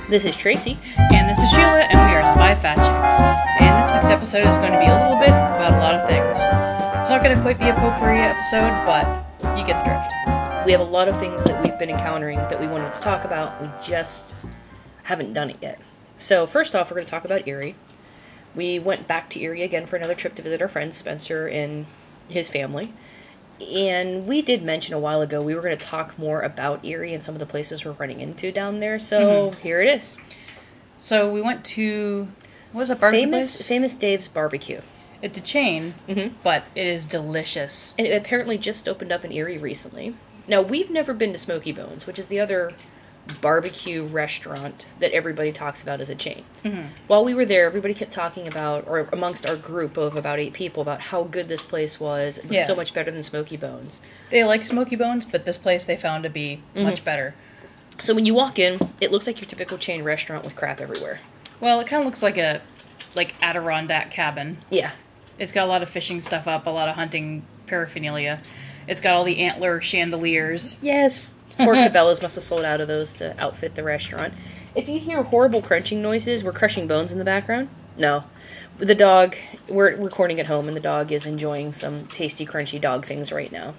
This is Tracy. And this is Sheila, and we are Spy Fat Chicks. And this week's episode is going to be a little bit about a lot of things. It's not going to quite be a potpourri episode, but you get the drift. We have a lot of things that we've been encountering that we wanted to talk about. We just haven't done it yet. So first off, we're going to talk about Erie. We went back to Erie again for another trip to visit our friend Spencer and his family. And we did mention a while ago we were going to talk more about Erie and some of the places we're running into down there. So here it is. So we went to, what was that barbecue place? Famous Dave's Barbecue. It's a chain, but it is delicious. And it apparently just opened up in Erie recently. Now, we've never been to Smoky Bones, which is the other barbecue restaurant that everybody talks about as a chain. While we were there, everybody kept talking about, or amongst our group of about 8 people, about how good this place was. It was so much better than Smoky Bones. They like Smoky Bones, but this place they found to be much better. So when you walk in, it looks like your typical chain restaurant with crap everywhere. Well, it kind of looks like a Adirondack cabin. Yeah. It's got a lot of fishing stuff up, a lot of hunting paraphernalia. It's got all the antler chandeliers. Yes. Poor Cabela's must have sold out of those to outfit the restaurant. If you hear horrible crunching noises, we're crushing bones in the background. No. The dog, we're recording at home, and the dog is enjoying some tasty, crunchy dog things right now.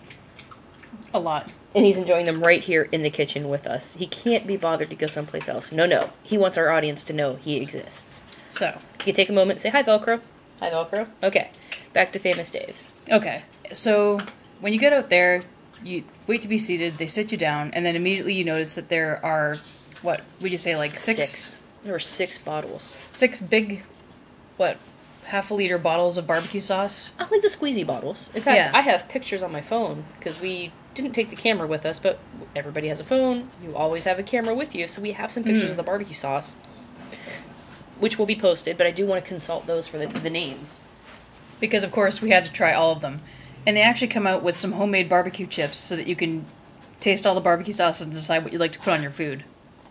A lot. And he's enjoying them right here in the kitchen with us. He can't be bothered to go someplace else. No. He wants our audience to know he exists. So. You take a moment and say, hi, Velcro. Hi, Velcro. Okay. Back to Famous Dave's. Okay. So, when you get out there, you wait to be seated, they sit you down, and then immediately you notice that there are, what would you say, like six? There were 6 bottles. 6 big, half a liter bottles of barbecue sauce? I like the squeezy bottles. In fact, I have pictures on my phone, because we didn't take the camera with us, but everybody has a phone. You always have a camera with you, so we have some pictures of the barbecue sauce, which will be posted, but I do want to consult those for the names. Because, of course, we had to try all of them. And they actually come out with some homemade barbecue chips so that you can taste all the barbecue sauce and decide what you'd like to put on your food.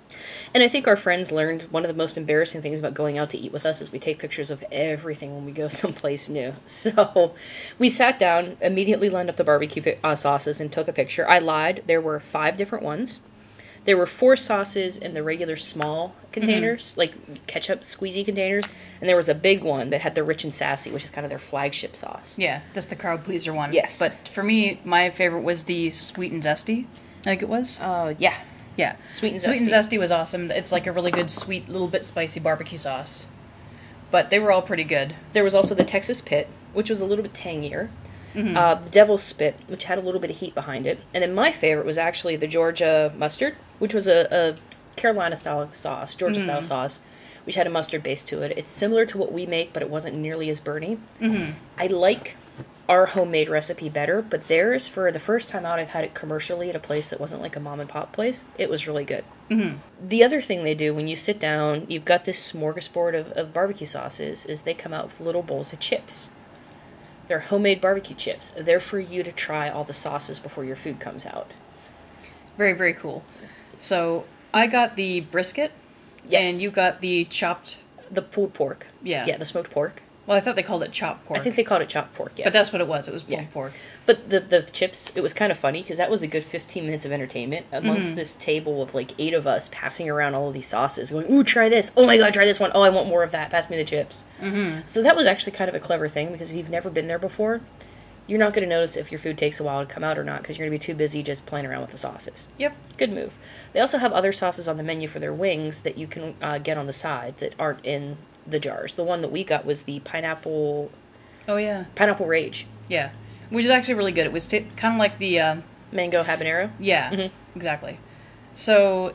And I think our friends learned one of the most embarrassing things about going out to eat with us is we take pictures of everything when we go someplace new. So we sat down, immediately lined up the barbecue sauces and took a picture. I lied. There were 5 different ones. There were 4 sauces in the regular small containers, like ketchup squeezy containers, and there was a big one that had the Rich and Sassy, which is kind of their flagship sauce. Yeah, that's the crowd pleaser one. Yes. But for me, my favorite was the Sweet and Zesty, I think it was. Yeah. Yeah. Sweet and Zesty. Sweet and Zesty was awesome. It's like a really good, sweet, little bit spicy barbecue sauce. But they were all pretty good. There was also the Texas Pit, which was a little bit tangier. The Devil's Spit, which had a little bit of heat behind it. And then my favorite was actually the Georgia Mustard, which was a Carolina-style sauce, Georgia-style sauce, which had a mustard base to it. It's similar to what we make, but it wasn't nearly as burny. I like our homemade recipe better, but theirs, for the first time out, I've had it commercially at a place that wasn't like a mom-and-pop place. It was really good. The other thing they do when you sit down, you've got this smorgasbord of barbecue sauces, is they come out with little bowls of chips. They're homemade barbecue chips. They're for you to try all the sauces before your food comes out. Very, very cool. So, I got the brisket. Yes. And you got the chopped... The pulled pork. Yeah. Yeah, the smoked pork. Well, I thought they called it chopped pork. I think they called it chopped pork, yes. But that's what it was. It was pulled pork. But the chips, it was kind of funny, because that was a good 15 minutes of entertainment amongst this table of like 8 of us passing around all of these sauces, going, ooh, try this. Oh my god, try this one. Oh, I want more of that. Pass me the chips. So that was actually kind of a clever thing, because if you've never been there before, you're not going to notice if your food takes a while to come out or not, because you're going to be too busy just playing around with the sauces. Yep. Good move. They also have other sauces on the menu for their wings that you can get on the side that aren't in the jars. The one that we got was the pineapple... Oh, yeah. Pineapple Rage. Yeah. Which is actually really good. It was kind of like the... Mango habanero? Yeah, exactly. So,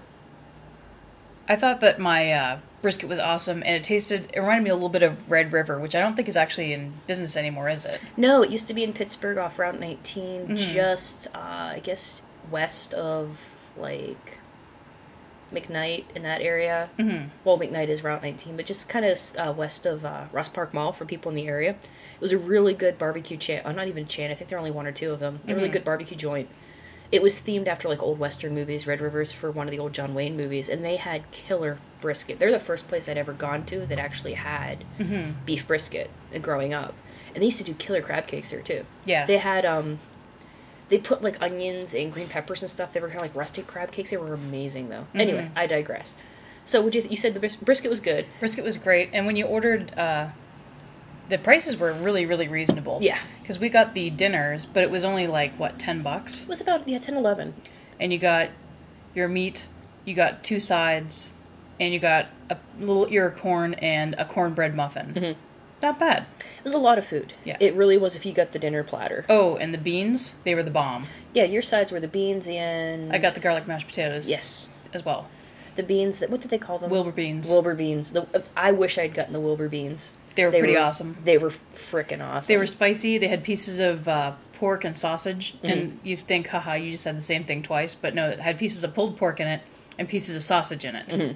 I thought that my brisket was awesome, and it reminded me a little bit of Red River, which I don't think is actually in business anymore, is it? No, it used to be in Pittsburgh off Route 19, just, I guess, west of, like... McKnight in that area. Well, McKnight is Route 19, but just kind of west of Ross Park Mall for people in the area. It was a really good barbecue chain. Not even chain. I think there are only 1 or 2 of them. A really good barbecue joint. It was themed after like old Western movies. Red River's for one of the old John Wayne movies, and they had killer brisket. They're the first place I'd ever gone to that actually had beef brisket growing up. And they used to do killer crab cakes there too. Yeah. They had They put like onions and green peppers and stuff. They were kind of like rustic crab cakes. They were amazing though. Anyway, I digress. So you said the brisket was good. Brisket was great, and when you ordered, the prices were really, really reasonable. Yeah. Because we got the dinners, but it was only like, what, $10? It was about, 10, 11. And you got your meat, you got 2 sides, and you got a little ear of corn and a cornbread muffin. Mm-hmm. Not bad. It was a lot of food. Yeah. It really was if you got the dinner platter. Oh, and the beans, they were the bomb. Yeah, your sides were the beans and... I got the garlic mashed potatoes. Yes. As well. The beans, what did they call them? Wilbur beans. Wilbur beans. I wish I'd gotten the Wilbur beans. They were pretty awesome. They were frickin' awesome. They were spicy. They had pieces of pork and sausage. Mm-hmm. And you think, haha, you just said the same thing twice. But no, it had pieces of pulled pork in it and pieces of sausage in it. Mm-hmm.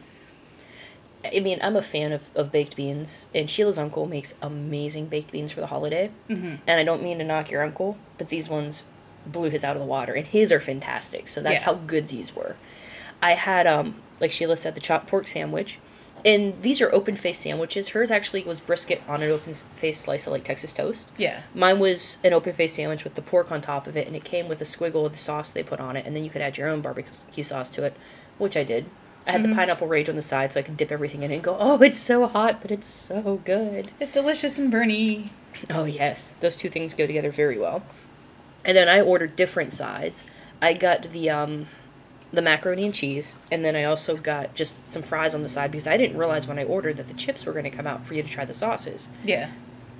I mean, I'm a fan of baked beans, and Sheila's uncle makes amazing baked beans for the holiday. Mm-hmm. And I don't mean to knock your uncle, but these ones blew his out of the water, and his are fantastic. So that's how good these were. I had, like Sheila said, the chopped pork sandwich, and these are open-faced sandwiches. Hers actually was brisket on an open-faced slice of, like, Texas toast. Yeah. Mine was an open-faced sandwich with the pork on top of it, and it came with a squiggle of the sauce they put on it, and then you could add your own barbecue sauce to it, which I did. I had the pineapple rage on the side so I could dip everything in it and go, oh, it's so hot, but it's so good. It's delicious and burny. Oh, yes. Those two things go together very well. And then I ordered different sides. I got the macaroni and cheese, and then I also got just some fries on the side because I didn't realize when I ordered that the chips were going to come out for you to try the sauces. Yeah.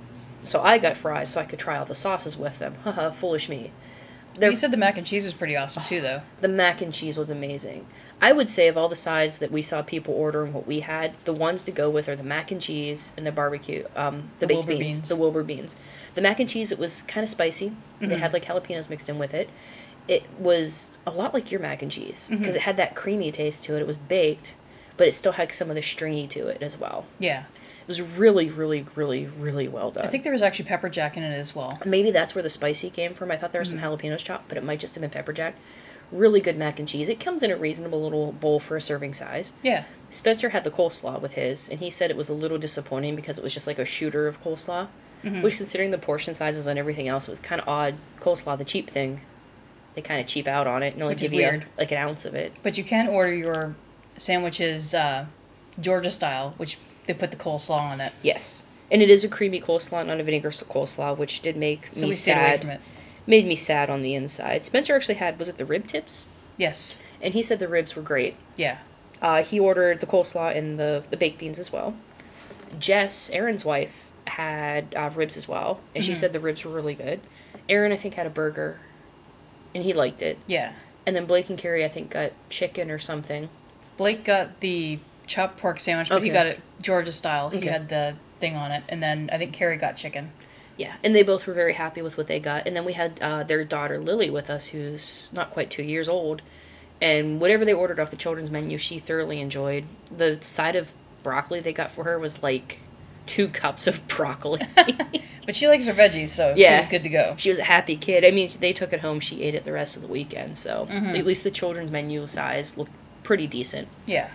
So I got fries so I could try all the sauces with them. Haha, foolish me. You said the mac and cheese was pretty awesome, too, though. The mac and cheese was amazing. I would say of all the sides that we saw people ordering what we had, the ones to go with are the mac and cheese and the barbecue, the baked beans, the Wilbur beans. The mac and cheese, it was kind of spicy. Mm-hmm. They had like jalapenos mixed in with it. It was a lot like your mac and cheese because it had that creamy taste to it. It was baked, but it still had some of the stringy to it as well. Yeah. It was really, really, really, really well done. I think there was actually pepper jack in it as well. Maybe that's where the spicy came from. I thought there was some jalapenos chopped, but it might just have been pepper jack. Really good mac and cheese. It comes in a reasonable little bowl for a serving size. Yeah. Spencer had the coleslaw with his, and he said it was a little disappointing because it was just like a shooter of coleslaw, which, considering the portion sizes and everything else, it was kind of odd. Coleslaw, the cheap thing, they kind of cheap out on it and only give you like an ounce of it. But you can order your sandwiches Georgia style, which they put the coleslaw on it. Yes. And it is a creamy coleslaw, not a vinegar coleslaw, which did make me stayed sad. Away from it. Made me sad on the inside. Spencer actually had, was it the rib tips? Yes. And he said the ribs were great. Yeah. He ordered the coleslaw and the baked beans as well. Jess, Aaron's wife, had ribs as well, and she said the ribs were really good. Aaron, I think, had a burger, and he liked it. Yeah. And then Blake and Carrie, I think, got chicken or something. Blake got the chopped pork sandwich, but he got it Georgia style. He had the thing on it, and then I think Carrie got chicken. Yeah, and they both were very happy with what they got. And then we had their daughter Lily with us, who's not quite 2 years old. And whatever they ordered off the children's menu, she thoroughly enjoyed. The side of broccoli they got for her was like 2 cups of broccoli. But she likes her veggies, so she was good to go. She was a happy kid. I mean, they took it home. She ate it the rest of the weekend. So at least the children's menu size looked pretty decent. Yeah.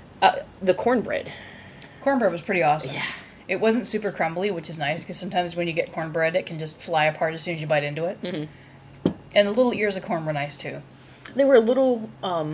The cornbread. Cornbread was pretty awesome. Yeah. It wasn't super crumbly, which is nice, because sometimes when you get cornbread, it can just fly apart as soon as you bite into it. Mm-hmm. And the little ears of corn were nice, too. They were a little...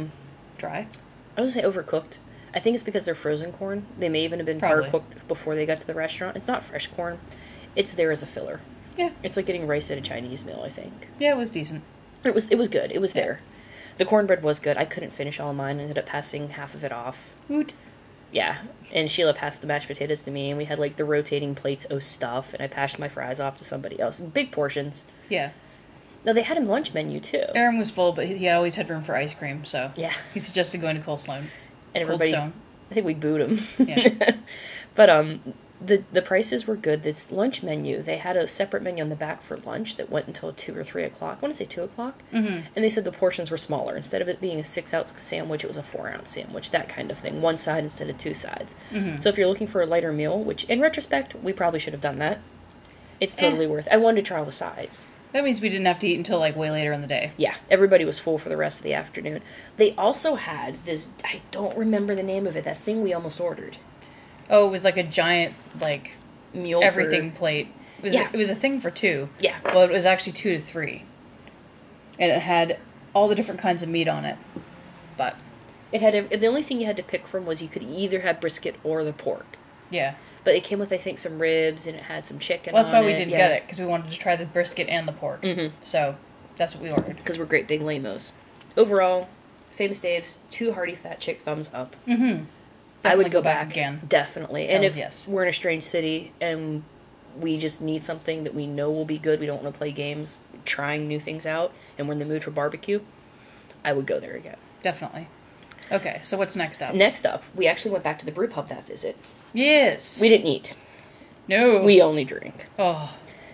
dry? I was going to say overcooked. I think it's because they're frozen corn. They may even have been par-cooked before they got to the restaurant. It's not fresh corn. It's there as a filler. Yeah. It's like getting rice at a Chinese meal, I think. Yeah, it was decent. It was good. It was there. The cornbread was good. I couldn't finish all of mine. I ended up passing half of it off. Oot. Yeah, and Sheila passed the mashed potatoes to me, and we had, like, the rotating plates of stuff, and I passed my fries off to somebody else. Big portions. Yeah. No, they had a lunch menu, too. Aaron was full, but he always had room for ice cream, so... Yeah. He suggested going to Cold Stone. And everybody... Cold Stone. I think we booed him. Yeah. But, the prices were good. This lunch menu, they had a separate menu on the back for lunch that went until 2 or 3 o'clock. I want to say 2 o'clock. Mm-hmm. And they said the portions were smaller. Instead of it being a 6-ounce sandwich, it was a 4-ounce sandwich, that kind of thing. 1 side instead of 2 sides. Mm-hmm. So if you're looking for a lighter meal, which in retrospect, we probably should have done that, it's totally worth it. I wanted to try all the sides. That means we didn't have to eat until, like, way later in the day. Yeah, everybody was full for the rest of the afternoon. They also had this, I don't remember the name of it, that thing we almost ordered. Oh, it was like a giant, like... meal everything plate. It was a thing for 2. Yeah. Well, it was actually 2 to 3. And it had all the different kinds of meat on it. But It had the only thing you had to pick from was you could either have brisket or the pork. Yeah. But it came with, I think, some ribs, and it had some chicken. Well, that's why on we it. didn't Yeah. get it, because we wanted to try the brisket and the pork. Mhm. So that's what we ordered. Because we're great big lamos. Overall, Famous Dave's 2 hearty fat chick thumbs up. Mm-hmm. I would go back back again. Definitely. And Hells if yes. we're in a strange city and we just need something that we know will be good, we don't want to play games, trying new things out, and we're in the mood for barbecue, I would go there again. Definitely. Okay, so what's next up? Next up, we actually went back to the brew pub that visit. Yes. We didn't eat. No. We only drink. Oh.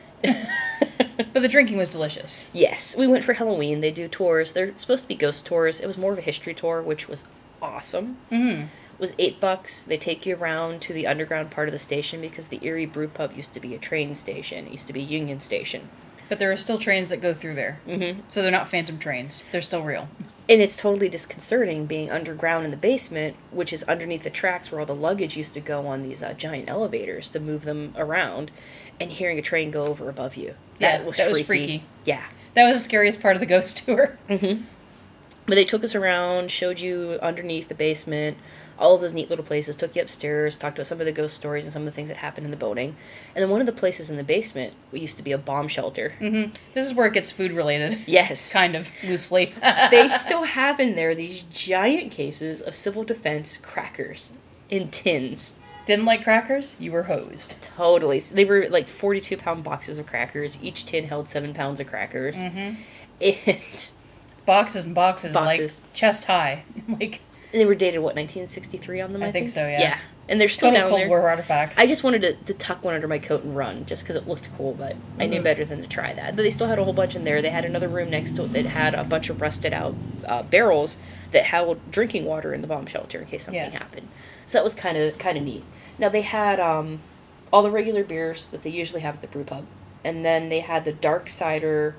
But the drinking was delicious. Yes, we went for Halloween. They do tours. They're supposed to be ghost tours. It was more of a history tour, which was awesome. Mm-hmm. It was $8. They take you around to the underground part of the station because the Erie Brew Pub used to be a train station. It used to be a Union Station. But there are still trains that go through there. Mm-hmm. So they're not phantom trains. They're still real. And it's totally disconcerting being underground in the basement, which is underneath the tracks where all the luggage used to go on these giant elevators to move them around, and hearing a train go over above you. That was freaky. Yeah. That was the scariest part of the ghost tour. Mm-hmm. But they took us around, showed you underneath the basement, all of those neat little places, took you upstairs, talked about some of the ghost stories and some of the things that happened in the boating. And then one of the places in the basement used to be a bomb shelter. Mm-hmm. This is where it gets food related. Yes. Kind of, loosely. They still have in there these giant cases of civil defense crackers in tins. Didn't like crackers? You were hosed. Totally. So they were like 42-pound boxes of crackers. Each tin held 7 pounds of crackers. Mm-hmm. And Boxes and boxes, Boxes. like chest high. Like they were dated, what, 1963 on them, I think so, yeah. Yeah. And they're still total down Cold there. War artifacts. I just wanted to tuck one under my coat and run, just because it looked cool, but I knew better than to try that. But they still had a whole bunch in there. They had another room next to it that had a bunch of rusted out barrels that held drinking water in the bomb shelter in case something happened. So that was kind of neat. Now they had all the regular beers that they usually have at the brew pub, and then they had the dark cider.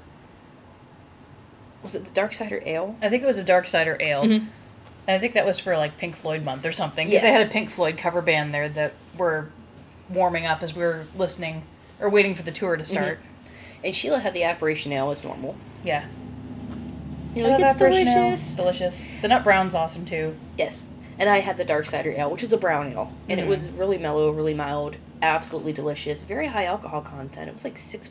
Was it the dark cider ale? I think it was a dark cider ale. Mhm. And I think that was for like Pink Floyd month or something. Because they Yes. had a Pink Floyd cover band there that were warming up as we were listening or waiting for the tour to start. And Sheila had the apparition ale as normal. Yeah. You're like, it's Apparition Ale. delicious. Delicious. The nut brown's awesome too. Yes. And I had the dark cider ale, which is a brown ale. And it was really mellow, really mild, absolutely delicious. Very high alcohol content. It was like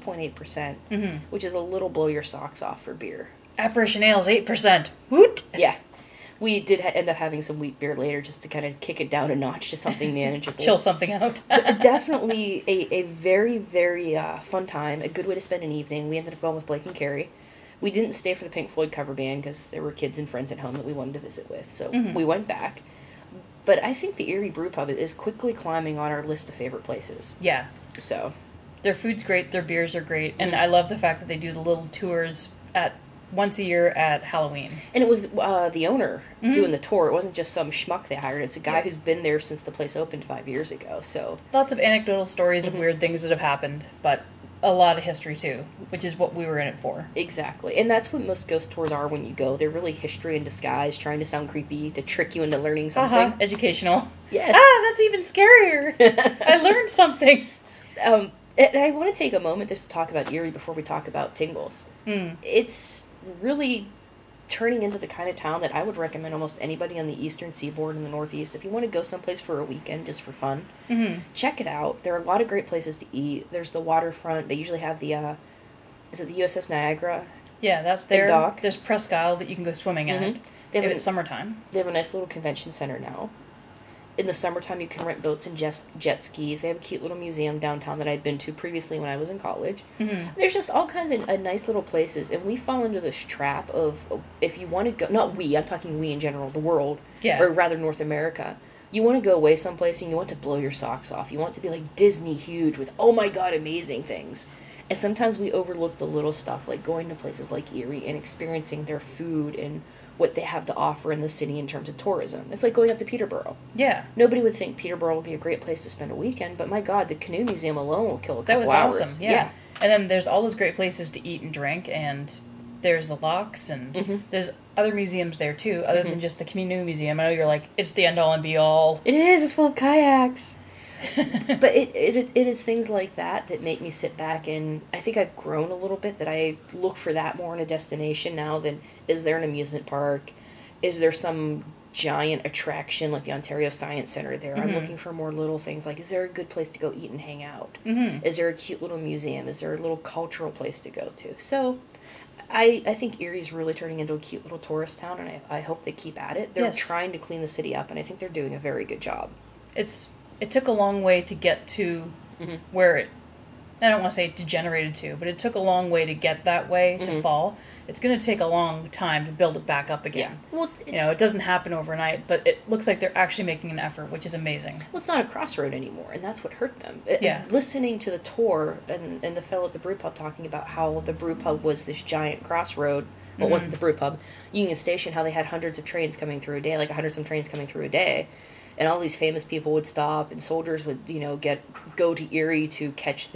6.8%, which is a little blow your socks off for beer. Apparition Ale's 8%. Woot! Yeah. We did end up having some wheat beer later just to kind of kick it down a notch to something manageable. Chill something out. But definitely a very, very fun time. A good way to spend an evening. We ended up going with Blake and Carrie. We didn't stay for the Pink Floyd cover band because there were kids and friends at home that we wanted to visit with. So we went back. But I think the Erie Brew Pub is quickly climbing on our list of favorite places. Yeah. So Their food's great, their beers are great, and I love the fact that they do the little tours at once a year at Halloween. And it was the owner doing the tour. It wasn't just some schmuck they hired. It's a guy who's been there since the place opened 5 years ago. So Lots of anecdotal stories of weird things that have happened, but a lot of history too, which is what we were in it for. exactly. And that's what most ghost tours are when you go. They're really history in disguise, trying to sound creepy, to trick you into learning something. Educational. Yes. Ah, that's even scarier. I learned something. And I want to take a moment just to talk about Erie before we talk about Tingles. It's really turning into the kind of town that I would recommend almost anybody on the eastern seaboard in the Northeast. If you want to go someplace for a weekend just for fun, check it out. There are a lot of great places to eat. There's the waterfront. They usually have the, is it the USS Niagara? Yeah, that's there. dock. There's Presque Isle that you can go swimming at They if have it's summertime. They have a nice little convention center now. In the summertime, you can rent boats and jet skis. They have a cute little museum downtown that I'd been to previously when I was in college. There's just all kinds of nice little places, and we fall into this trap of, if you want to go, not we, I'm talking we in general, the world, Yeah. or rather North America. You want to go away someplace and you want to blow your socks off. You want to be like Disney huge with, oh my god, amazing things. And sometimes we overlook the little stuff, like going to places like Erie and experiencing their food and what they have to offer in the city in terms of tourism. It's like going up to Peterborough. Yeah. Nobody would think Peterborough would be a great place to spend a weekend, but my god, the canoe museum alone will kill a That couple was hours. awesome. Yeah. And then there's all those great places to eat and drink, and there's the locks, and there's other museums there too, other than just the canoe museum. I know you're like, it's the end all and be all. It is. It's full of kayaks. But it is things like that that make me sit back, and I think I've grown a little bit, that I look for that more in a destination now than, is there an amusement park? Is there some giant attraction like the Ontario Science Center there. I'm looking for more little things like, is there a good place to go eat and hang out? Is there a cute little museum? Is there a little cultural place to go to? So I think Erie's really turning into a cute little tourist town, and I hope they keep at it. They're trying to clean the city up, and I think they're doing a very good job. It took a long way to get to where it, I don't want to say degenerated to, but it took a long way to get that way to fall. It's going to take a long time to build it back up again. Yeah. Well, it doesn't happen overnight, but it looks like they're actually making an effort, which is amazing. Well, it's not a crossroad anymore, and that's what hurt them. Yeah. Listening to the tour and the fellow at the brew pub talking about how the brew pub was this giant crossroad. Well, it wasn't the brew pub. Union Station, how they had hundreds of trains coming through a day, like 100 some trains coming through a day. And all these famous people would stop, and soldiers would, go to Erie to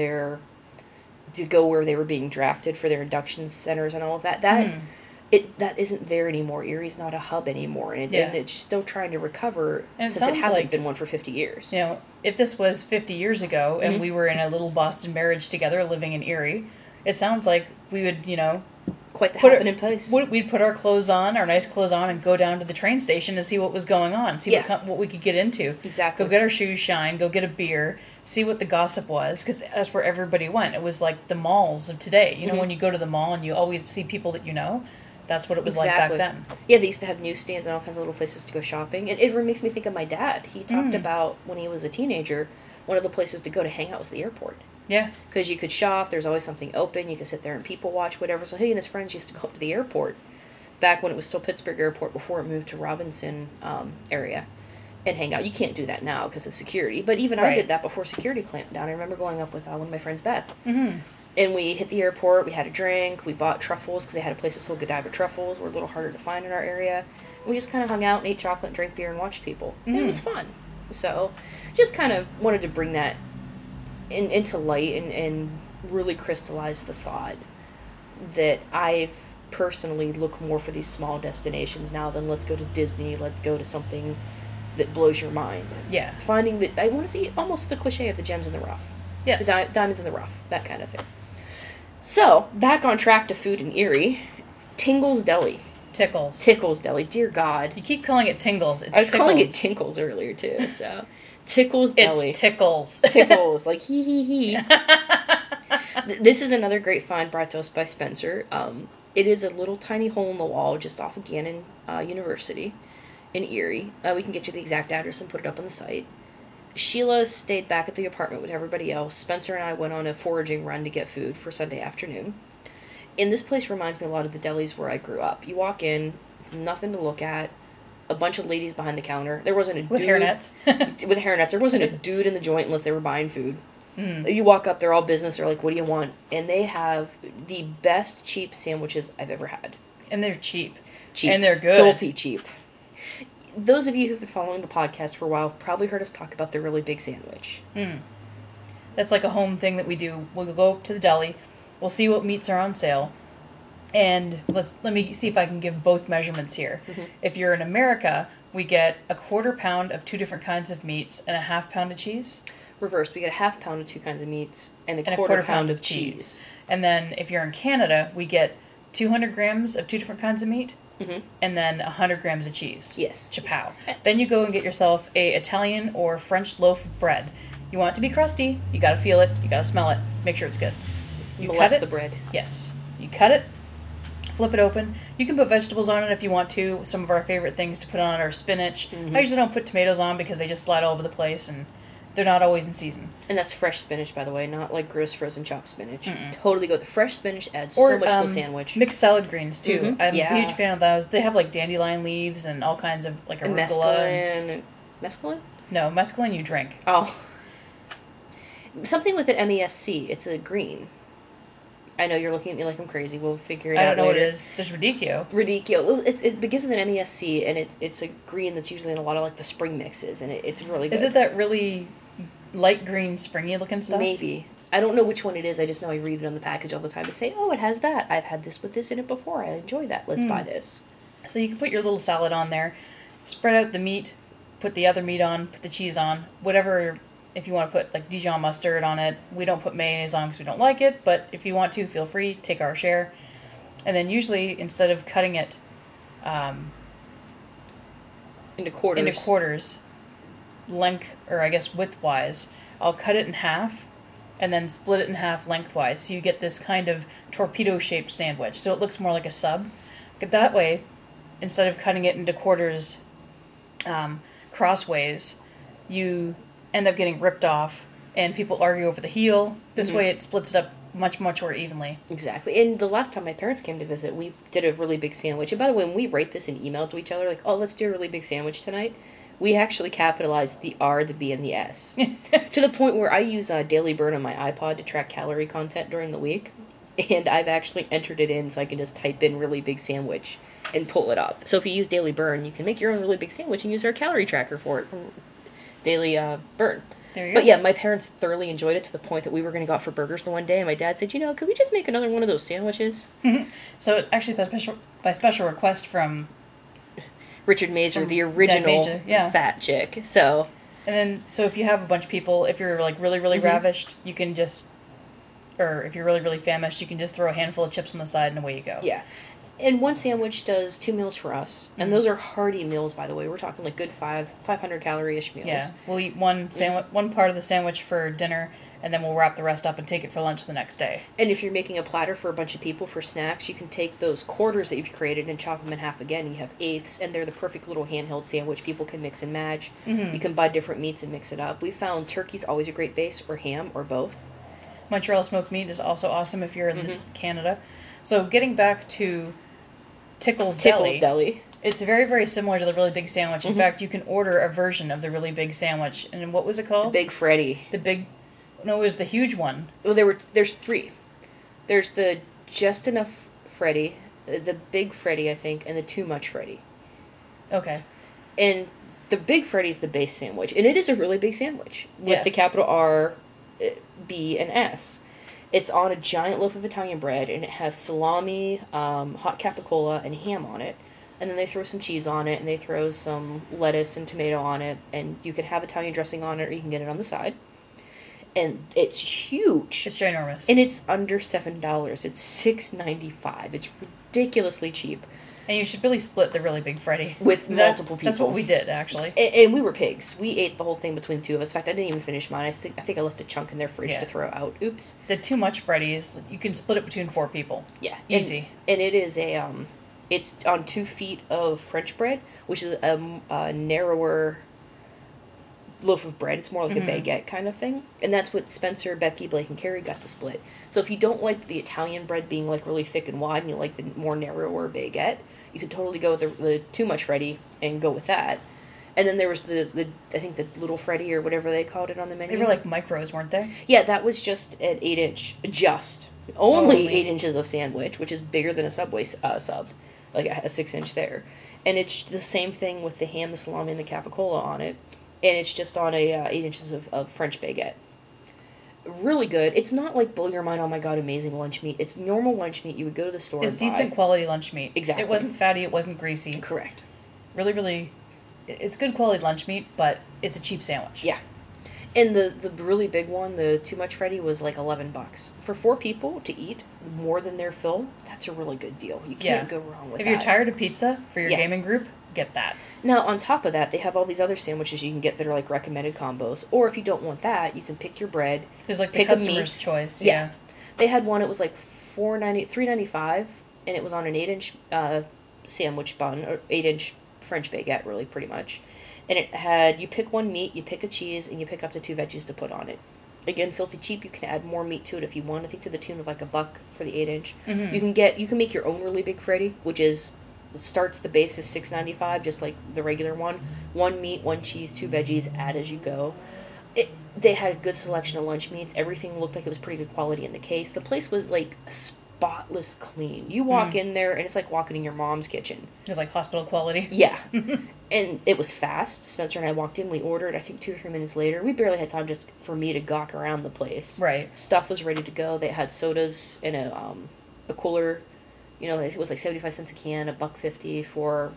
go where they were being drafted for their induction centers and all of that. That isn't there anymore. Erie's not a hub anymore, and it's still trying to recover since it hasn't been one for 50 years. If this was 50 years ago and we were in a little Boston marriage together living in Erie, it sounds like we would, quite the happening place. We'd put our clothes on, our nice clothes on, and go down to the train station to see what was going on, see what we could get into. Exactly. Go get our shoes shined, go get a beer, see what the gossip was, because that's where everybody went. It was like the malls of today. When you go to the mall and you always see people that you know, that's what it was like back then. Yeah, they used to have newsstands and all kinds of little places to go shopping. And it makes me think of my dad. He talked about when he was a teenager, one of the places to go to hang out was the airport. Yeah. Because you could shop, there's always something open, you could sit there and people watch, whatever. So he and his friends used to go up to the airport, back when it was still Pittsburgh Airport, before it moved to Robinson area, and hang out. You can't do that now because of security, but even I did that before security clamped down. I remember going up with one of my friends, Beth, and we hit the airport, we had a drink, we bought truffles, because they had a place that sold Godiva truffles, were a little harder to find in our area. We just kind of hung out and ate chocolate, drank beer, and watched people. And it was fun. So, just kind of wanted to bring that into light and really crystallize the thought that I've personally look more for these small destinations now than let's go to Disney, let's go to something that blows your mind. Yeah. Finding that, I want to see almost the cliche of the gems in the rough. Yes. The diamonds in the rough, that kind of thing. So, back on track to food in Erie, Tingle's Deli. Tickles Deli, dear God. You keep calling it Tingles. I was calling it Tinkles earlier, too, so... Tickles Deli. It's Tickles. Tickles, like hee hee hee. This is another great find brought to us by Spencer. It is a little tiny hole in the wall just off of Gannon University in Erie. We can get you the exact address and put it up on the site. Sheila stayed back at the apartment with everybody else. Spencer and I went on a foraging run to get food for Sunday afternoon. And this place reminds me a lot of the delis where I grew up. You walk in, it's nothing to look at. A bunch of ladies behind the counter. There wasn't a dude. With hairnets. With hairnets. There wasn't a dude in the joint unless they were buying food. You walk up, they're all business. They're like, what do you want? And they have the best cheap sandwiches I've ever had. And they're cheap. And they're good. Filthy cheap. Those of you who've been following the podcast for a while have probably heard us talk about the really big sandwich. That's like a home thing that we do. We'll go to the deli. We'll see what meats are on sale. And let me see if I can give both measurements here. If you're in America, we get a 1/4 pound of 2 different kinds of meats and a 1/2 pound of cheese. Reversed, we get a 1/2 pound of 2 kinds of meats and a 1/4 pound of cheese. And then if you're in Canada, we get 200 grams of 2 different kinds of meat and then 100 grams of cheese. Yes. Chapow. Then you go and get yourself a Italian or French loaf of bread. You want it to be crusty. You got to feel it. You got to smell it. Make sure it's good. You Bless cut it. the bread. Yes. You cut it. Flip it open. You can put vegetables on it if you want to. Some of our favorite things to put on it are spinach. I usually don't put tomatoes on because they just slide all over the place and they're not always in season. And that's fresh spinach, by the way, not like gross frozen chopped spinach. Totally go. The fresh spinach adds so much to the sandwich. Mixed salad greens, too. I'm a huge fan of those. They have like dandelion leaves and all kinds of like arugula. Mescaline? No, mescaline you drink. Oh. Something with an MESC. It's a green. I know you're looking at me like I'm crazy. We'll figure it out later. I don't know what it is. There's Radicchio. Radicchio. Well, it begins with an MESC, and it's a green that's usually in a lot of like the spring mixes, and it's really good. Is it that really light green, springy looking stuff? Maybe. I don't know which one it is. I just know I read it on the package all the time. They say, oh, it has that. I've had this with this in it before. I enjoy that. Let's buy this. So you can put your little salad on there, spread out the meat, put the other meat on, put the cheese on, whatever. If you want to put like Dijon mustard on it, we don't put mayonnaise on because we don't like it, but if you want to, feel free, take our share. And then usually, instead of cutting it into quarters, length, or I guess widthwise. I'll cut it in half and then split it in half lengthwise, so you get this kind of torpedo-shaped sandwich. So it looks more like a sub. But that way, instead of cutting it into quarters crossways, you end up getting ripped off, and people argue over the heel. This way it splits it up much more evenly. Exactly. And the last time my parents came to visit, we did a really big sandwich. And by the way, when we write this in email to each other, like, oh, let's do a really big sandwich tonight, we actually capitalized the R, the B, and the S. To the point where I use Daily Burn on my iPod to track calorie content during the week. And I've actually entered it in so I can just type in really big sandwich and pull it up. So if you use Daily Burn, you can make your own really big sandwich and use our calorie tracker for it from Daily Burn. There you go. But yeah, my parents thoroughly enjoyed it to the point that we were going to go out for burgers the one day, and my dad said, could we just make another one of those sandwiches? So it's actually by special request from Richard Mazer, the original fat chick. So, and then if you have a bunch of people, if you're like really ravished, you can just, or if you're really famished, you can just throw a handful of chips on the side and away you go. Yeah. And one sandwich does 2 meals for us. And those are hearty meals, by the way. We're talking like good 500 calorie-ish meals. Yeah. We'll eat one part of the sandwich for dinner, and then we'll wrap the rest up and take it for lunch the next day. And if you're making a platter for a bunch of people for snacks, you can take those quarters that you've created and chop them in half again. You have eighths, and they're the perfect little handheld sandwich. People can mix and match. You can buy different meats and mix it up. We found turkey's always a great base, or ham, or both. Montreal smoked meat is also awesome if you're in Canada. So getting back to Tickles Deli. It's very, very similar to the Really Big Sandwich. In fact, you can order a version of the Really Big Sandwich. And what was it called? The Big Freddy. No, it was the huge one. Well, there's 3. There's the Just Enough Freddy, the Big Freddy, I think, and the Too Much Freddy. Okay. And the Big Freddy's the base sandwich. And it is a really big sandwich. With the capital R, B, and S. It's on a giant loaf of Italian bread, and it has salami, hot capicola, and ham on it. And then they throw some cheese on it, and they throw some lettuce and tomato on it, and you can have Italian dressing on it, or you can get it on the side. And it's huge. It's ginormous. And it's under $7. It's $6.95. It's ridiculously cheap. And you should really split the Really Big Freddy. With multiple people. That's what we did, actually. And we were pigs. We ate the whole thing between the two of us. In fact, I didn't even finish mine. I think I left a chunk in their fridge to throw out. Oops. The Too Much Freddy is, you can split it between 4 people. Yeah. Easy. And it is it's on 2 feet of French bread, which is a narrower loaf of bread. It's more like a baguette kind of thing. And that's what Spencer, Becky, Blake, and Carrie got to split. So if you don't like the Italian bread being like really thick and wide, and you like the more narrower baguette, you could totally go with the Too Much Freddy and go with that. And then there was the I think the Little Freddy or whatever they called it on the menu. They were like micros, weren't they? Yeah, that was just an 8-inch, only 8 inches of sandwich, which is bigger than a Subway sub, like a 6-inch there. And it's the same thing with the ham, the salami, and the capicola on it. And it's just on a 8 inches of French baguette. Really good. It's not like blow your mind, oh my god, amazing lunch meat. It's normal lunch meat you would go to the store It's decent quality lunch meat. Exactly. It wasn't fatty, it wasn't greasy. Correct. Really, really, it's good quality lunch meat, but it's a cheap sandwich. Yeah. And the really big one, the Too Much Freddy, was like $11. For 4 people to eat more than their fill, that's a really good deal. You can't go wrong with that. If you're tired of pizza for your gaming group, get that. Now, on top of that, they have all these other sandwiches you can get that are like recommended combos. Or if you don't want that, you can pick your bread. There's like the customer's choice. Yeah. They had one, it was like $3.95, and it was on an 8-inch sandwich bun, or 8-inch French baguette, really, pretty much. And it had, you pick one meat, you pick a cheese, and you pick up to 2 veggies to put on it. Again, filthy cheap. You can add more meat to it if you want. I think to the tune of like $1 for the 8-inch. You can make your own really big Freddy, which is starts the base is $6.95, just like the regular one. 1 meat, 1 cheese, 2 veggies, add as you go. They had a good selection of lunch meats. Everything looked like it was pretty good quality in the case. The place was like spotless clean. You walk in there and it's like walking in your mom's kitchen. It was like hospital quality. Yeah. And it was fast. Spencer and I walked in, we ordered, I think 2 or 3 minutes later. We barely had time just for me to gawk around the place. Right. Stuff was ready to go. They had sodas in a cooler. You know, it was like 75 cents a can, $1.50 for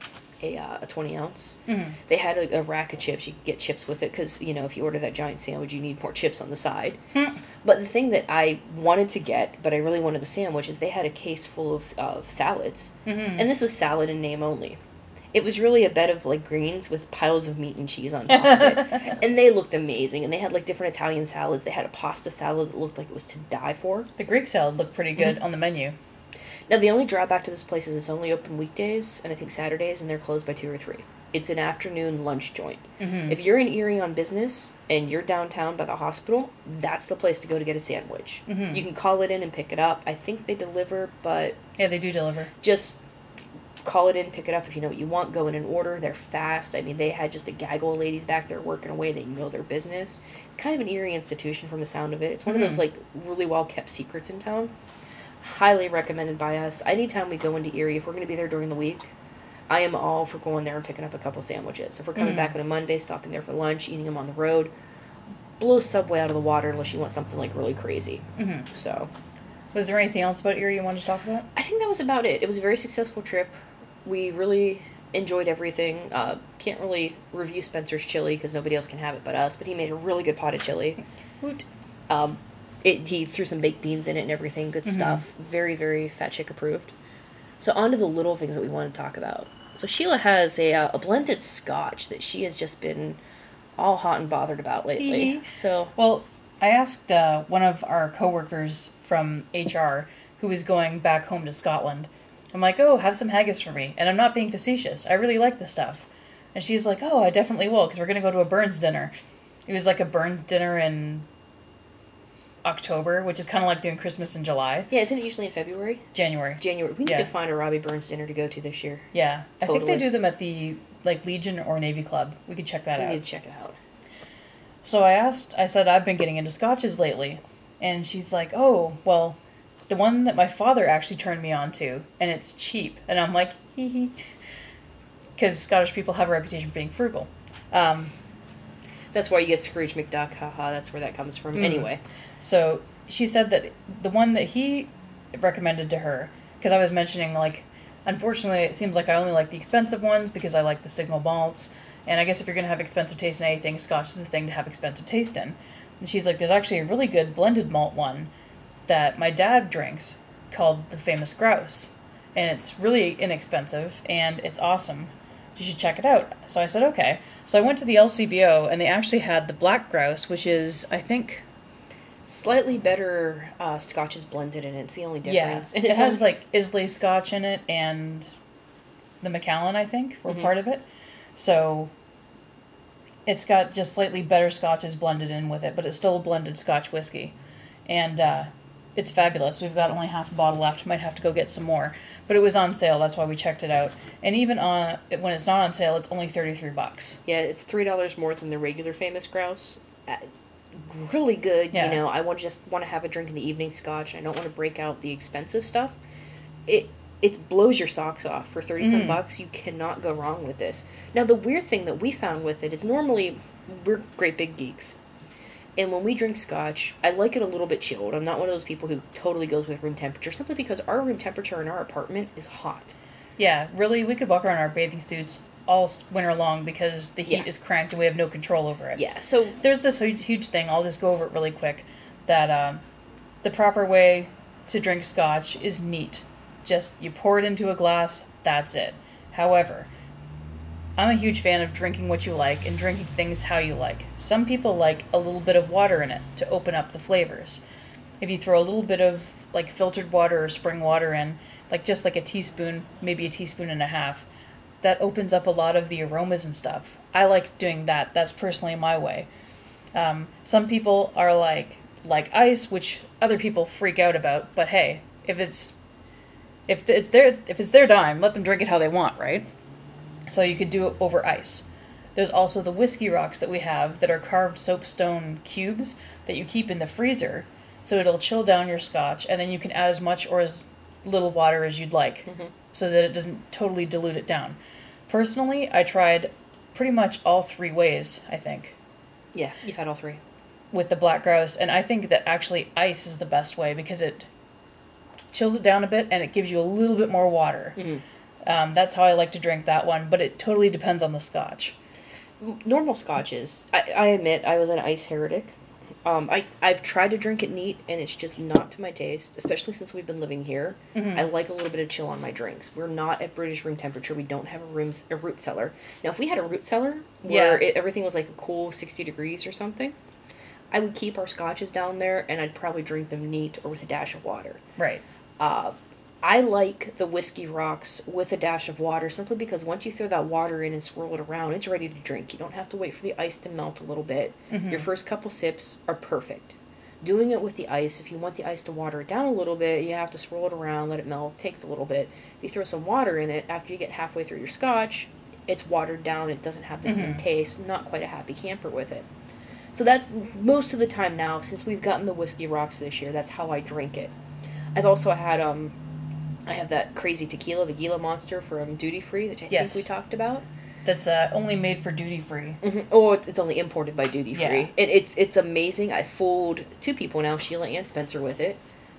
a 20 ounce. They had a rack of chips. You could get chips with it because, you know, if you order that giant sandwich, you need more chips on the side. But the thing that I wanted to get, but I really wanted the sandwich, is they had a case full of salads. And this was salad in name only. It was really a bed of like greens with piles of meat and cheese on top of it. And they looked amazing. And they had like different Italian salads. They had a pasta salad that looked like it was to die for. The Greek salad looked pretty good on the menu. Now, the only drawback to this place is it's only open weekdays and I think Saturdays, and they're closed by 2 or 3. It's an afternoon lunch joint. If you're in Erie on business and you're downtown by the hospital, that's the place to go to get a sandwich. You can call it in and pick it up. I think they deliver, but... Yeah, they do deliver. Just call it in, pick it up if you know what you want, go in and order. They're fast. I mean, they had just a gaggle of ladies back there working away. They know their business. It's kind of an Erie institution from the sound of it. It's one of those, like, really well-kept secrets in town. Highly recommended by us. Anytime we go into Erie, if we're going to be there during the week, I am all for going there and picking up a couple sandwiches. If we're coming back on a Monday, stopping there for lunch, eating them on the road, blow Subway out of the water unless you want something, like, really crazy. So... Was there anything else about Erie you wanted to talk about? I think that was about it. It was a very successful trip. We really enjoyed everything. Can't really review Spencer's chili because nobody else can have it but us, but he made a really good pot of chili. Woot. He threw some baked beans in it and everything. Good stuff. Very, very Fat Chick approved. So on to the little things that we want to talk about. So Sheila has a blended scotch that she has just been all hot and bothered about lately. Well, I asked one of our coworkers from HR who was going back home to Scotland. I'm like, oh, have some haggis for me. And I'm not being facetious. I really like this stuff. And she's like, oh, I definitely will, because we're going to go to a Burns dinner. It was like a Burns dinner in October, which is kind of like doing Christmas in July. Yeah, isn't it usually in February? January. We need to find a Robbie Burns dinner to go to this year. Yeah. Totally. I think they do them at the like Legion or Navy Club. We could check that out. We need to check it out. So I said, I've been getting into scotches lately. And she's like, oh, well, the one that my father actually turned me on to, and it's cheap. And I'm like, hee hee. Because Scottish people have a reputation for being frugal. That's why you get Scrooge McDuck, haha, that's where that comes from. Anyway. So she said that the one that he recommended to her, because I was mentioning, like, unfortunately, it seems like I only like the expensive ones because I like the single malts. And I guess if you're going to have expensive taste in anything, Scotch is the thing to have expensive taste in. And she's like, there's actually a really good blended malt one that my dad drinks called the Famous Grouse. And it's really inexpensive, and it's awesome. You should check it out. So I said, okay. So I went to the LCBO, and they actually had the Black Grouse, which is, I think... Slightly better scotches blended in it. It's the only difference. Yeah. And it has, like, Islay Scotch in it, and the Macallan, I think, were part of it. So it's got just slightly better scotches blended in with it, but it's still a blended Scotch whiskey. And it's fabulous. We've got only half a bottle left. Might have to go get some more. But it was on sale. That's why we checked it out. And even when it's not on sale, it's only $33. Yeah, it's $3 more than the regular Famous Grouse. Really good. Yeah. You know, I just want to have a drink in the evening scotch. I don't want to break out the expensive stuff. It blows your socks off for 30-some bucks. You cannot go wrong with this. Now, the weird thing that we found with it is normally we're great big geeks. And when we drink scotch, I like it a little bit chilled. I'm not one of those people who totally goes with room temperature, simply because our room temperature in our apartment is hot. Yeah, really, we could walk around in our bathing suits all winter long because the heat is cranked and we have no control over it. Yeah, so there's this huge thing, I'll just go over it really quick, that the proper way to drink scotch is neat. Just, you pour it into a glass, that's it. However, I'm a huge fan of drinking what you like and drinking things how you like. Some people like a little bit of water in it to open up the flavors. If you throw a little bit of like filtered water or spring water in, like just like a teaspoon, maybe a teaspoon and a half, that opens up a lot of the aromas and stuff. I like doing that. That's personally my way. Some people are like ice, which other people freak out about. But hey, if it's their dime, let them drink it how they want, right? So you could do it over ice. There's also the whiskey rocks that we have that are carved soapstone cubes that you keep in the freezer, so it'll chill down your scotch, and then you can add as much or as little water as you'd like, so that it doesn't totally dilute it down. Personally, I tried pretty much all three ways, I think. Yeah, you've had all three. With the Black Grouse, and I think that actually ice is the best way because it chills it down a bit and it gives you a little bit more water. That's how I like to drink that one, but it totally depends on the scotch. Normal scotches, I admit I was an ice heretic. I've tried to drink it neat, and it's just not to my taste, especially since we've been living here. I like a little bit of chill on my drinks. We're not at British room temperature. We don't have a root cellar. Now, if we had a root cellar where everything was like a cool 60 degrees or something, I would keep our scotches down there, and I'd probably drink them neat or with a dash of water. Right. I like the whiskey rocks with a dash of water simply because once you throw that water in and swirl it around, it's ready to drink. You don't have to wait for the ice to melt a little bit. Your first couple sips are perfect. Doing it with the ice, if you want the ice to water it down a little bit, you have to swirl it around, let it melt. It takes a little bit. If you throw some water in it, after you get halfway through your scotch, it's watered down. It doesn't have the same taste. Not quite a happy camper with it. So that's most of the time now, since we've gotten the whiskey rocks this year, that's how I drink it. I've also had, I have that crazy tequila, the Gila Monster from Duty Free, that I think we talked about. That's only made for duty free. Oh, it's only imported by Duty Free. And it's amazing. I fooled 2 people now, Sheila and Spencer, with it.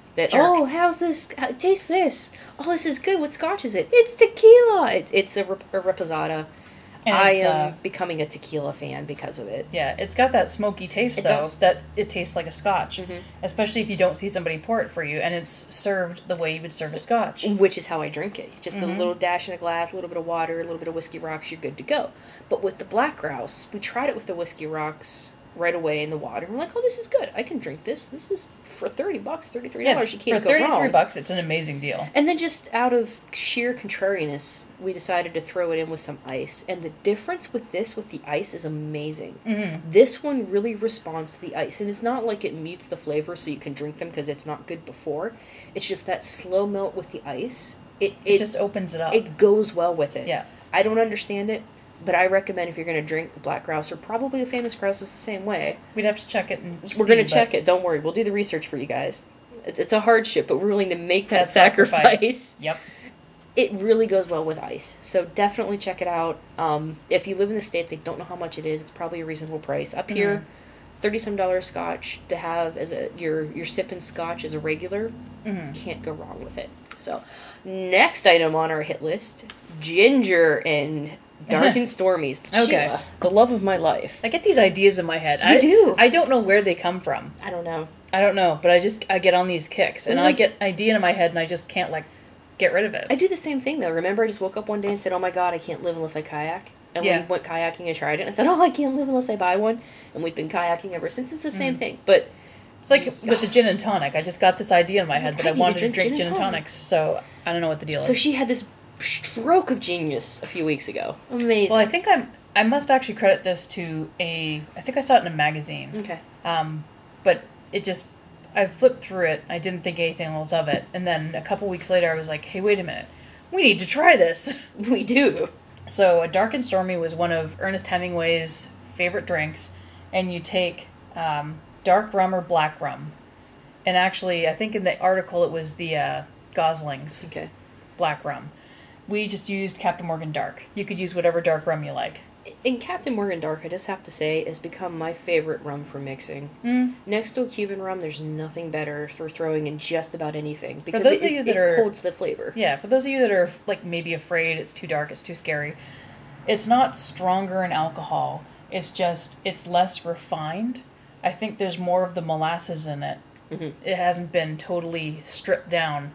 Oh, how's this? Taste this. Oh, this is good. What scotch is it? It's tequila. It's a Reposado. And I am becoming a tequila fan because of it. Yeah, it's got that smoky taste, that it tastes like a scotch. Especially if you don't see somebody pour it for you, and it's served the way you would serve a scotch. Which is how I drink it. Just a little dash in a glass, a little bit of water, a little bit of whiskey rocks, you're good to go. But with the Black Grouse, we tried it with the whiskey rocks right away in the water. We're like, oh, this is good. I can drink this. This is for $30, $33. Yeah, you can't go wrong. For $33, it's an amazing deal. And then just out of sheer contrariness, we decided to throw it in with some ice. And the difference with this, with the ice, is amazing. This one really responds to the ice. And it's not like it mutes the flavor so you can drink them because it's not good before. It's just that slow melt with the ice. It just opens it up. It goes well with it. Yeah. I don't understand it. But I recommend if you're going to drink the Black Grouse, or probably the Famous Grouse is the same way. We'd have to check it and We're going to check it. Don't worry. We'll do the research for you guys. It's a hardship, but we're willing to make that sacrifice. Yep. It really goes well with ice. So definitely check it out. If you live in the States, I don't know how much it is. It's probably a reasonable price. Up here, $30-some scotch to have as your sipping scotch as a regular. Can't go wrong with it. So next item on our hit list, ginger and Dark and Stormies. Okay. Sheila, the love of my life. I get these ideas in my head. You do. I don't know where they come from. I don't know. But I get on these kicks. And I get an idea in my head and I just can't, get rid of it. I do the same thing, though. Remember, I just woke up one day and said, oh my god, I can't live unless I kayak. And we went kayaking and tried it. And I thought, oh, I can't live unless I buy one. And we've been kayaking ever since. It's the same thing. But it's like with the gin and tonic. I just got this idea in my head that I wanted to drink gin and tonics. So I don't know what the deal is. So she had this stroke of genius a few weeks ago. Amazing. Well, I think I must actually credit this to I think I saw it in a magazine. Okay. But it just, I flipped through it. I didn't think anything else of it. And then a couple weeks later, I was like, hey, wait a minute. We need to try this. We do. So a Dark and Stormy was one of Ernest Hemingway's favorite drinks. And you take dark rum or black rum. And actually, I think in the article it was the Gosling's black rum. We just used Captain Morgan Dark. You could use whatever dark rum you like. And Captain Morgan Dark, I just have to say, has become my favorite rum for mixing. Next to a Cuban rum, there's nothing better for throwing in just about anything. Because it holds the flavor. Yeah, for those of you that are maybe afraid it's too dark, it's too scary, it's not stronger in alcohol. It's just, it's less refined. I think there's more of the molasses in it. It hasn't been totally stripped down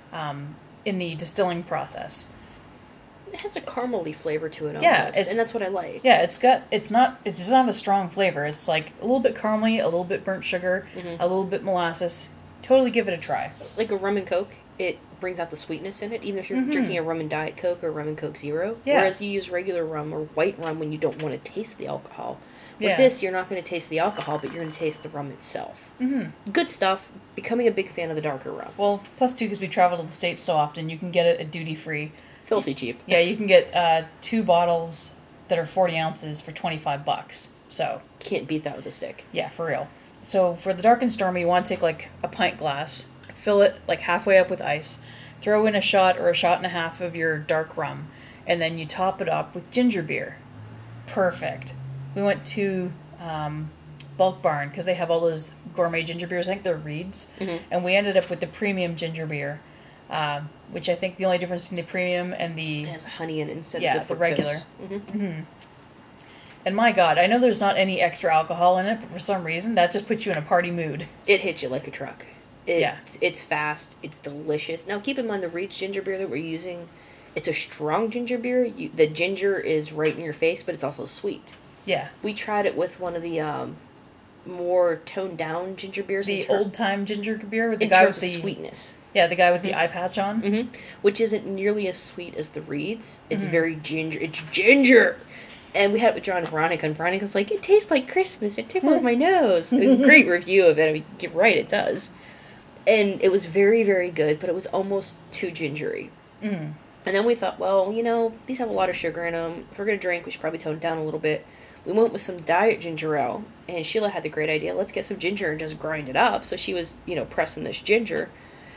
in the distilling process. It has a caramely flavor to it almost, and that's what I like. Yeah, it does not have a strong flavor. It's like a little bit caramely, a little bit burnt sugar, a little bit molasses. Totally give it a try. Like a rum and coke, it brings out the sweetness in it, even if you're drinking a rum and diet coke or rum and coke zero. Yeah. Whereas you use regular rum or white rum when you don't want to taste the alcohol. With this, you're not going to taste the alcohol, but you're going to taste the rum itself. Good stuff. Becoming a big fan of the darker rums. Well, plus too, because we travel to the States so often, you can get it at duty free. Filthy cheap. Yeah, you can get 2 bottles that are 40 ounces for $25. So can't beat that with a stick. Yeah, for real. So for the Dark and Stormy, you want to take a pint glass, fill it halfway up with ice, throw in a shot or a shot and a half of your dark rum, and then you top it up with ginger beer. Perfect. We went to Bulk Barn because they have all those gourmet ginger beers. I think they're Reed's, and we ended up with the premium ginger beer. Which I think the only difference between the premium and the... It has honey in it instead of the regular. And my God, I know there's not any extra alcohol in it, but for some reason, that just puts you in a party mood. It hits you like a truck. It's fast. It's delicious. Now, keep in mind the Reed's ginger beer that we're using, it's a strong ginger beer. The ginger is right in your face, but it's also sweet. Yeah. We tried it with one of the more toned down ginger beers. The old-time ginger beer with the in guy terms with the... of sweetness. Yeah, the guy with the eye patch on. Mm-hmm. Which isn't nearly as sweet as the Reed's. It's very ginger. It's ginger! And we had it with John and Veronica, and Veronica's like, it tastes like Christmas. It tickles my nose. It was a great review of it. I mean, you're right, it does. And it was very, very good, but it was almost too gingery. Mm. And then we thought, well, these have a lot of sugar in them. If we're going to drink, we should probably tone it down a little bit. We went with some diet ginger ale, and Sheila had the great idea, let's get some ginger and just grind it up. So she was, pressing this ginger.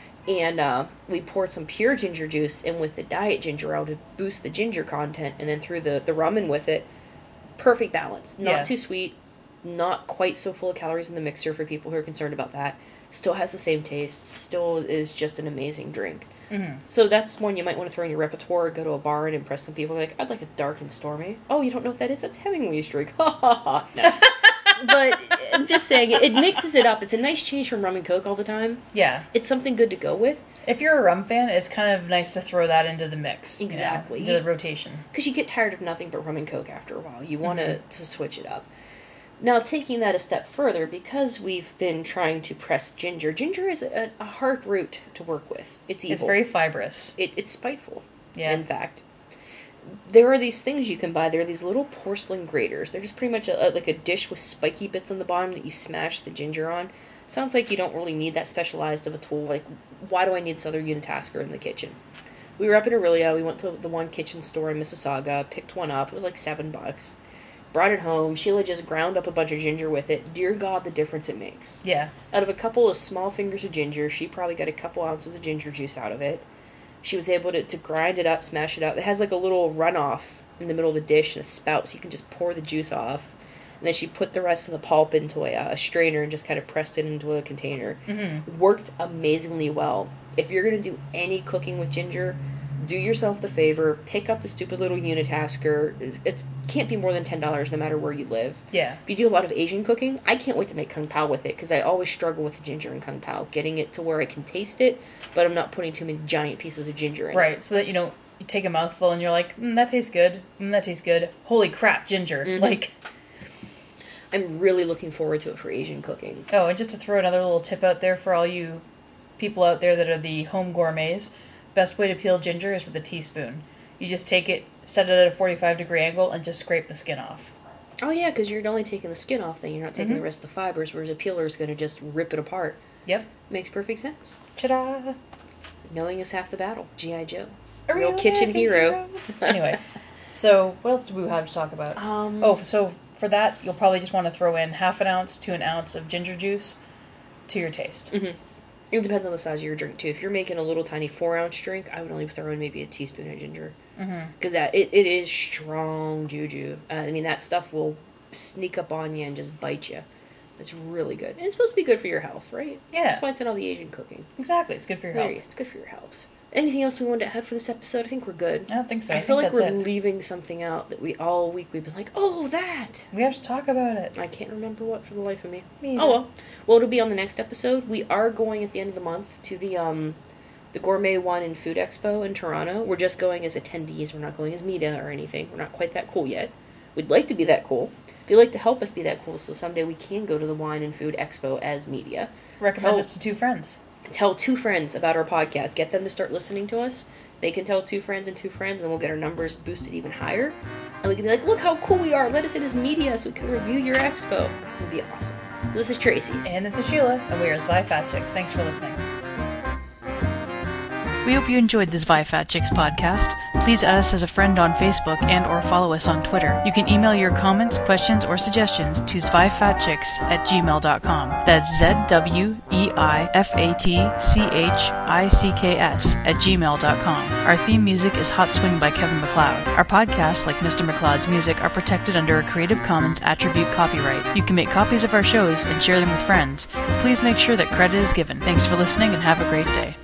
And we poured some pure ginger juice in with the diet ginger ale to boost the ginger content, and then threw the rum in with it. Perfect balance. Not too sweet, not quite so full of calories in the mixer for people who are concerned about that. Still has the same taste, still is just an amazing drink. Mm-hmm. So that's one you might want to throw in your repertoire, go to a bar and impress some people. Like, I'd like a dark and stormy. Oh, you don't know what that is? That's Hemingway's drink. Ha ha ha. No. But I'm just saying, it mixes it up. It's a nice change from rum and Coke all the time. Yeah. It's something good to go with. If you're a rum fan, it's kind of nice to throw that into the mix. Exactly. Into the rotation. Because you get tired of nothing but rum and Coke after a while. You want to switch it up. Now, taking that a step further, because we've been trying to press ginger is a hard root to work with. It's evil. It's very fibrous. It's spiteful, in fact. There are these things you can buy. There are these little porcelain graters. They're just pretty much like a dish with spiky bits on the bottom that you smash the ginger on. Sounds like you don't really need that specialized of a tool. Like, why do I need this other Unitasker in the kitchen? We were up in Aurelia. We went to the one kitchen store in Mississauga, picked one up. It was like $7. Brought it home. Sheila just ground up a bunch of ginger with it. Dear God, the difference it makes. Yeah. Out of a couple of small fingers of ginger, she probably got a couple ounces of ginger juice out of it. She was able to grind it up, smash it up. It has like a little runoff in the middle of the dish and a spout, so you can just pour the juice off. And then she put the rest of the pulp into a strainer and just kind of pressed it into a container. Mm-hmm. It worked amazingly well. If you're going to do any cooking with ginger, do yourself the favor, pick up the stupid little Unitasker. It can't be more than $10 no matter where you live. Yeah. If you do a lot of Asian cooking, I can't wait to make Kung Pao with it, because I always struggle with the ginger in Kung Pao. Getting it to where I can taste it, but I'm not putting too many giant pieces of ginger in it. Right, so that, you take a mouthful and you're like, that tastes good. That tastes good. Holy crap, ginger. Mm-hmm. Like... I'm really looking forward to it for Asian cooking. Oh, and just to throw another little tip out there for all you people out there that are the home gourmets, best way to peel ginger is with a teaspoon. You just take it, set it at a 45-degree angle, and just scrape the skin off. Oh, yeah, because you're only taking the skin off, then you're not taking the rest of the fibers, whereas a peeler is going to just rip it apart. Yep. Makes perfect sense. Ta-da! Knowing is half the battle. G.I. Joe. A Real kitchen hero. Anyway, so what else do we have to talk about? So for that, you'll probably just want to throw in half an ounce to an ounce of ginger juice to your taste. Mm-hmm. It depends on the size of your drink, too. If you're making a little tiny 4-ounce drink, I would only throw in maybe a teaspoon of ginger. Because it is strong juju. I mean, that stuff will sneak up on you and just bite you. It's really good. And it's supposed to be good for your health, right? Yeah. That's why it's in all the Asian cooking. Exactly. It's good for your health. It's good for your health. Anything else we wanted to add for this episode? I think we're good. I don't think so. I feel like we're it. leaving something out that all week we've been like, oh, that! We have to talk about it. I can't remember what for the life of me. Me Oh, well. Well, it'll be on the next episode. We are going at the end of the month to the Gourmet Wine and Food Expo in Toronto. We're just going as attendees. We're not going as media or anything. We're not quite that cool yet. We'd like to be that cool. If you'd like to help us be that cool, so someday we can go to the Wine and Food Expo as media. Recommend us to 2 friends. Tell 2 friends about our podcast. Get them to start listening to us. They can tell 2 friends, and we'll get our numbers boosted even higher. And we can be like, look how cool we are. Let us in as media so we can review your expo. It would be awesome. So this is Tracy. And this is Sheila, and we are Zvi Fat Chicks. Thanks for listening. We hope you enjoyed this Zvi Fat Chicks podcast. Please add us as a friend on Facebook and or follow us on Twitter. You can email your comments, questions, or suggestions to zvifatchicks@gmail.com. That's ZWEIFATCHICKS@gmail.com. Our theme music is Hot Swing by Kevin MacLeod. Our podcasts, like Mr. MacLeod's music, are protected under a Creative Commons Attribute copyright. You can make copies of our shows and share them with friends. Please make sure that credit is given. Thanks for listening and have a great day.